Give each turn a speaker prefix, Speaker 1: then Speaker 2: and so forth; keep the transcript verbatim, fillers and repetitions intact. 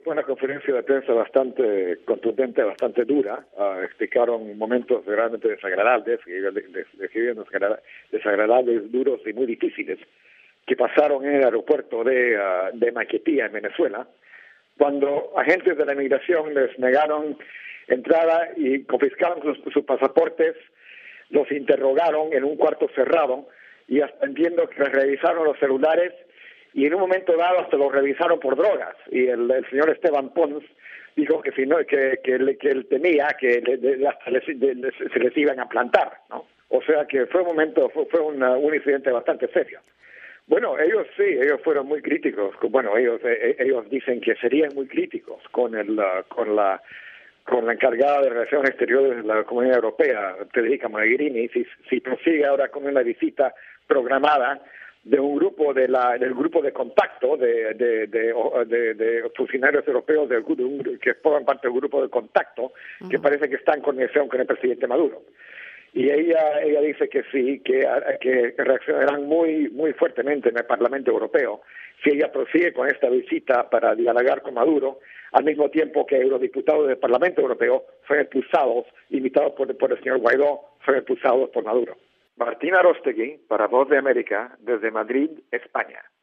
Speaker 1: Fue una conferencia de prensa bastante contundente, bastante dura. Uh, explicaron momentos realmente desagradables, describieron desagradables, duros y muy difíciles que pasaron en el aeropuerto de, uh, de Maiquetía, en Venezuela, cuando agentes de la inmigración les negaron entrada y confiscaron sus, sus pasaportes, los interrogaron en un cuarto cerrado y hasta entiendo que les revisaron los celulares y en un momento dado hasta los revisaron por drogas. Y el, el señor Esteban Pons dijo que si no que, que, que él temía que le, de, hasta les, de, les, se les iban a plantar, ¿no? O sea que fue un momento, fue, fue una, un incidente bastante serio. Bueno, ellos sí, ellos fueron muy críticos. Bueno, ellos eh, ellos dicen que serían muy críticos con el uh, con la con la encargada de Relaciones Exteriores de la Comunidad Europea, Federica Mogherini, si, si prosigue ahora con una visita programada de un grupo de la del grupo de contacto de de de, de, de funcionarios europeos del, de un, que forman parte del grupo de contacto, uh-huh. que parece que está en conexión con el presidente Maduro. Y ella ella dice que sí, que, que reaccionarán muy muy fuertemente en el Parlamento Europeo si ella prosigue con esta visita para dialogar con Maduro, al mismo tiempo que eurodiputados del Parlamento Europeo fueron expulsados, invitados por, por el señor Guaidó, fueron expulsados por Maduro. Martín Aróstegui, para Voz de América, desde Madrid, España.